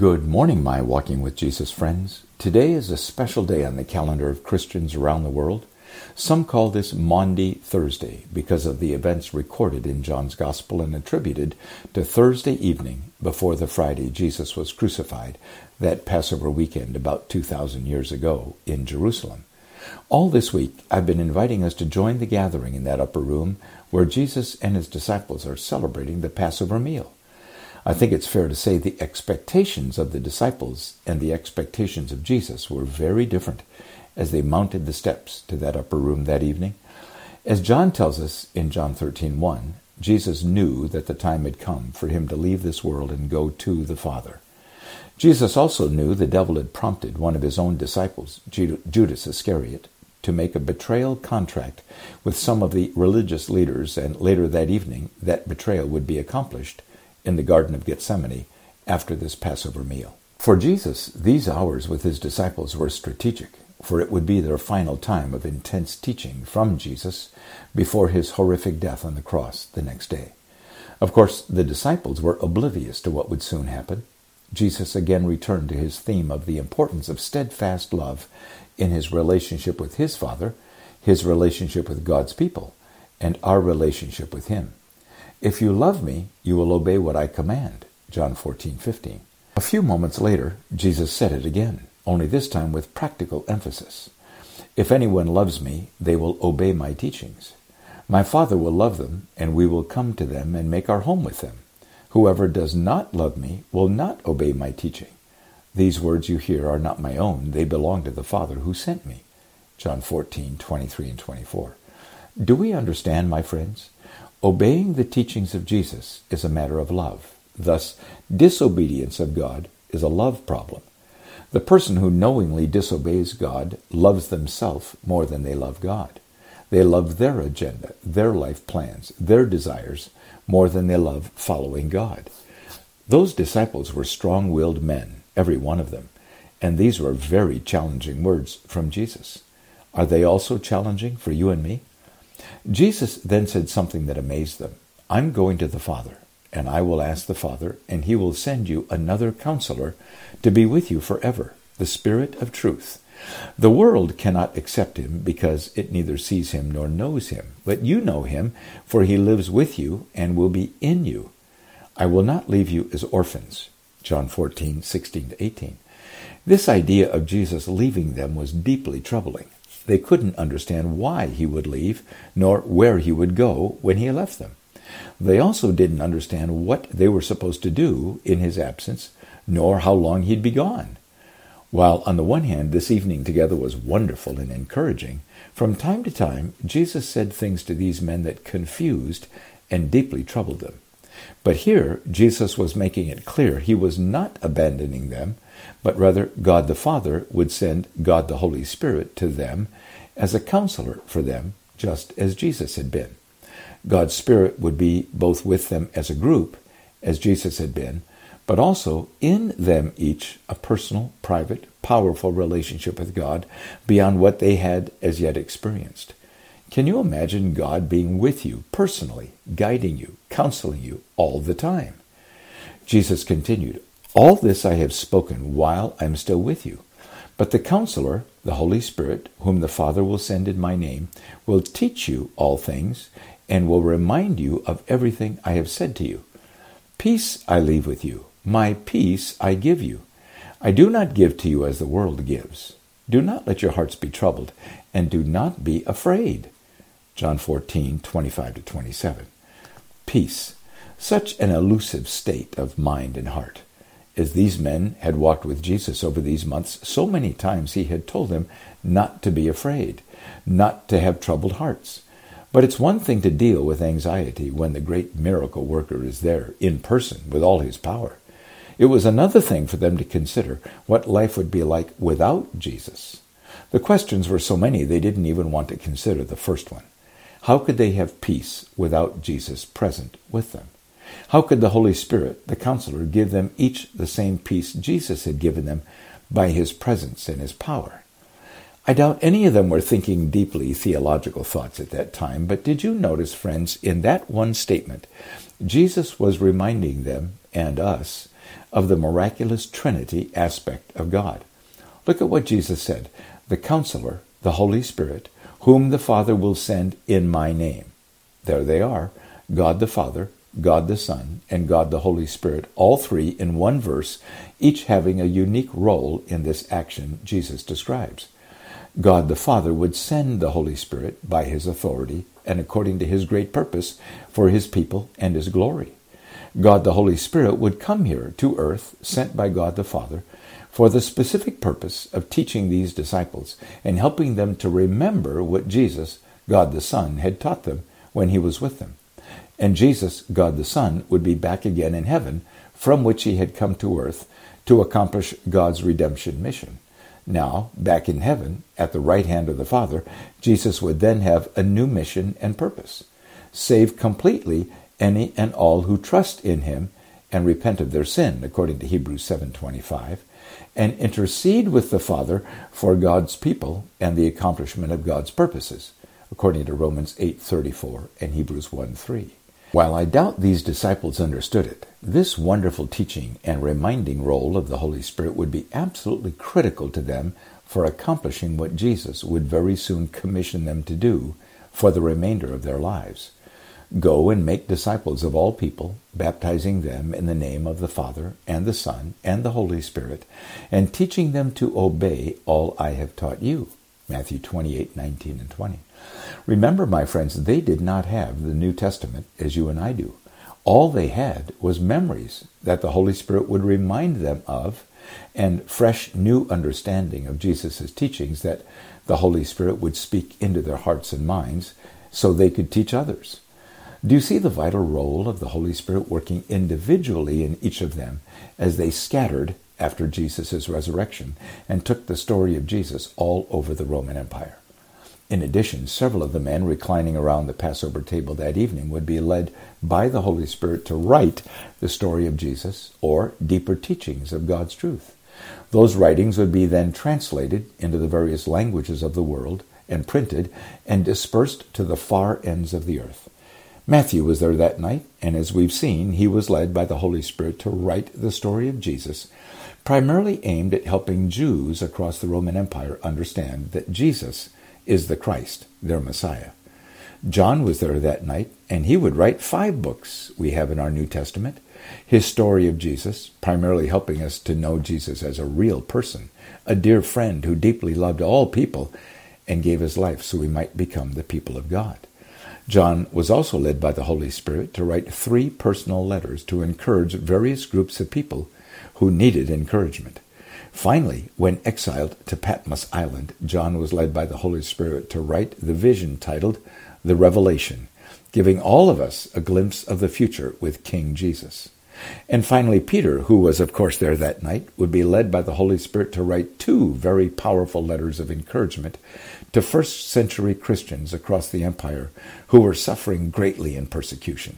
Good morning, my Walking with Jesus friends. Today is a special day on the calendar of Christians around the world. Some call this Maundy Thursday because of the events recorded in John's Gospel and attributed to Thursday evening before the Friday Jesus was crucified, that Passover weekend about 2,000 years ago in Jerusalem. All this week, I've been inviting us to join the gathering in that upper room where Jesus and his disciples are celebrating the Passover meal. I think it's fair to say the expectations of the disciples and the expectations of Jesus were very different as they mounted the steps to that upper room that evening. As John tells us in John 13:1, Jesus knew that the time had come for him to leave this world and go to the Father. Jesus also knew the devil had prompted one of his own disciples, Judas Iscariot, to make a betrayal contract with some of the religious leaders, and later that evening that betrayal would be accomplished in the Garden of Gethsemane after this Passover meal. For Jesus, these hours with his disciples were strategic, for it would be their final time of intense teaching from Jesus before his horrific death on the cross the next day. Of course, the disciples were oblivious to what would soon happen. Jesus again returned to his theme of the importance of steadfast love in his relationship with his Father, his relationship with God's people, and our relationship with him. If you love me, you will obey what I command, John 14:15. A few moments later, Jesus said it again, only this time with practical emphasis. If anyone loves me, they will obey my teachings. My Father will love them, and we will come to them and make our home with them. Whoever does not love me will not obey my teaching. These words you hear are not my own. They belong to the Father who sent me. John 14:23 and 24. Do we understand, my friends? Obeying the teachings of Jesus is a matter of love. Thus, disobedience of God is a love problem. The person who knowingly disobeys God loves themselves more than they love God. They love their agenda, their life plans, their desires more than they love following God. Those disciples were strong-willed men, every one of them, and these were very challenging words from Jesus. Are they also challenging for you and me? Jesus then said something that amazed them. I'm going to the Father, and I will ask the Father, and he will send you another counselor to be with you forever, the Spirit of truth. The world cannot accept him because it neither sees him nor knows him, but you know him, for he lives with you and will be in you. I will not leave you as orphans, John 14:16-18. This idea of Jesus leaving them was deeply troubling. They couldn't understand why he would leave, nor where he would go when he left them. They also didn't understand what they were supposed to do in his absence, nor how long he'd be gone. While on the one hand this evening together was wonderful and encouraging, from time to time Jesus said things to these men that confused and deeply troubled them. But here Jesus was making it clear he was not abandoning them, but rather God the Father would send God the Holy Spirit to them as a counselor for them, just as Jesus had been. God's Spirit would be both with them as a group, as Jesus had been, but also in them each a personal, private, powerful relationship with God beyond what they had as yet experienced. Can you imagine God being with you personally, guiding you, counseling you all the time? Jesus continued, all this I have spoken while I am still with you. But the Counselor, the Holy Spirit, whom the Father will send in my name, will teach you all things and will remind you of everything I have said to you. Peace I leave with you. My peace I give you. I do not give to you as the world gives. Do not let your hearts be troubled, and do not be afraid. John 14:25-27. Peace. Such an elusive state of mind and heart. As these men had walked with Jesus over these months, so many times he had told them not to be afraid, not to have troubled hearts. But it's one thing to deal with anxiety when the great miracle worker is there, in person, with all his power. It was another thing for them to consider what life would be like without Jesus. The questions were so many they didn't even want to consider the first one. How could they have peace without Jesus present with them? How could the Holy Spirit, the Counselor, give them each the same peace Jesus had given them by his presence and his power? I doubt any of them were thinking deeply theological thoughts at that time, but did you notice, friends, in that one statement, Jesus was reminding them and us of the miraculous Trinity aspect of God. Look at what Jesus said, "The Counselor, the Holy Spirit, whom the Father will send in my name." There they are, God the Father, God the Son, and God the Holy Spirit, all three in one verse, each having a unique role in this action Jesus describes. God the Father would send the Holy Spirit by his authority and according to his great purpose for his people and his glory. God the Holy Spirit would come here to earth, sent by God the Father, for the specific purpose of teaching these disciples and helping them to remember what Jesus, God the Son, had taught them when he was with them. And Jesus, God the Son, would be back again in heaven, from which he had come to earth to accomplish God's redemption mission. Now, back in heaven, at the right hand of the Father, Jesus would then have a new mission and purpose: save completely any and all who trust in him and repent of their sin, according to Hebrews 7:25, and intercede with the Father for God's people and the accomplishment of God's purposes, according to Romans 8:34 and Hebrews 1:3. While I doubt these disciples understood it, this wonderful teaching and reminding role of the Holy Spirit would be absolutely critical to them for accomplishing what Jesus would very soon commission them to do for the remainder of their lives. Go and make disciples of all people, baptizing them in the name of the Father and the Son and the Holy Spirit, and teaching them to obey all I have taught you. Matthew 28:19 and 20. Remember, my friends, they did not have the New Testament as you and I do. All they had was memories that the Holy Spirit would remind them of, and fresh new understanding of Jesus' teachings that the Holy Spirit would speak into their hearts and minds so they could teach others. Do you see the vital role of the Holy Spirit working individually in each of them as they scattered after Jesus' resurrection and took the story of Jesus all over the Roman Empire? In addition, several of the men reclining around the Passover table that evening would be led by the Holy Spirit to write the story of Jesus or deeper teachings of God's truth. Those writings would be then translated into the various languages of the world and printed and dispersed to the far ends of the earth. Matthew was there that night, and as we've seen, he was led by the Holy Spirit to write the story of Jesus, primarily aimed at helping Jews across the Roman Empire understand that Jesus is the Christ, their Messiah. John was there that night, and he would write 5 books we have in our New Testament. His story of Jesus, primarily helping us to know Jesus as a real person, a dear friend who deeply loved all people and gave his life so we might become the people of God. John was also led by the Holy Spirit to write 3 personal letters to encourage various groups of people who needed encouragement. Finally, when exiled to Patmos Island, John was led by the Holy Spirit to write the vision titled The Revelation, giving all of us a glimpse of the future with King Jesus. And finally, Peter, who was of course there that night, would be led by the Holy Spirit to write 2 very powerful letters of encouragement to first-century Christians across the empire who were suffering greatly in persecution.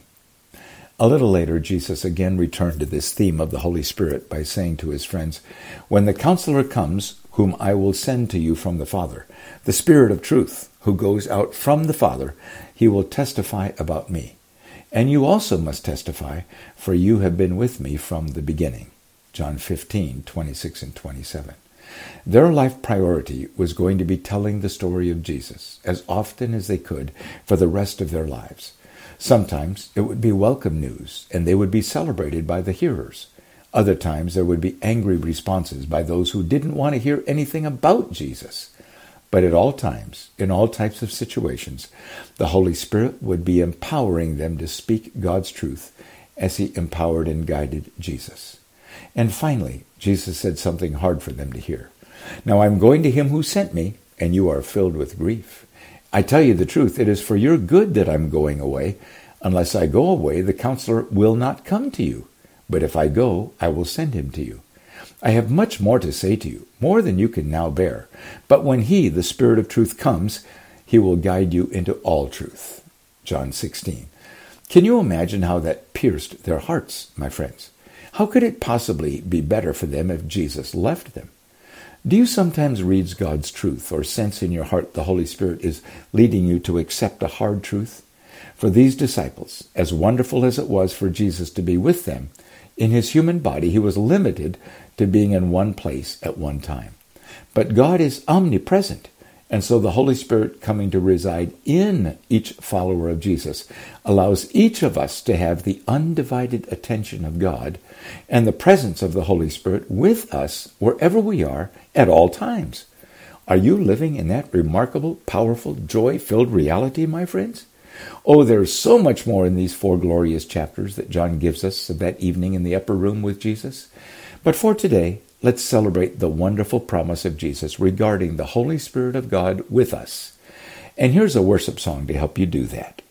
A little later, Jesus again returned to this theme of the Holy Spirit by saying to his friends, "When the Counselor comes, whom I will send to you from the Father, the Spirit of truth, who goes out from the Father, he will testify about me. And you also must testify, for you have been with me from the beginning." John 15:26 and 27. Their life priority was going to be telling the story of Jesus as often as they could for the rest of their lives. Sometimes it would be welcome news, and they would be celebrated by the hearers. Other times there would be angry responses by those who didn't want to hear anything about Jesus. But at all times, in all types of situations, the Holy Spirit would be empowering them to speak God's truth as he empowered and guided Jesus. And finally, Jesus said something hard for them to hear. "Now I'm going to him who sent me, and you are filled with grief. I tell you the truth, it is for your good that I'm going away. Unless I go away, the Counselor will not come to you. But if I go, I will send him to you. I have much more to say to you, more than you can now bear. But when he, the Spirit of truth, comes, he will guide you into all truth." John 16. Can you imagine how that pierced their hearts, my friends? How could it possibly be better for them if Jesus left them? Do you sometimes read God's truth or sense in your heart the Holy Spirit is leading you to accept a hard truth? For these disciples, as wonderful as it was for Jesus to be with them, In his human body, he was limited to being in one place at one time. But God is omnipresent, and so the Holy Spirit coming to reside in each follower of Jesus allows each of us to have the undivided attention of God and the presence of the Holy Spirit with us wherever we are at all times. Are you living in that remarkable, powerful, joy-filled reality, my friends? Oh, there's so much more in these 4 glorious chapters that John gives us of that evening in the upper room with Jesus. But for today, let's celebrate the wonderful promise of Jesus regarding the Holy Spirit of God with us. And here's a worship song to help you do that.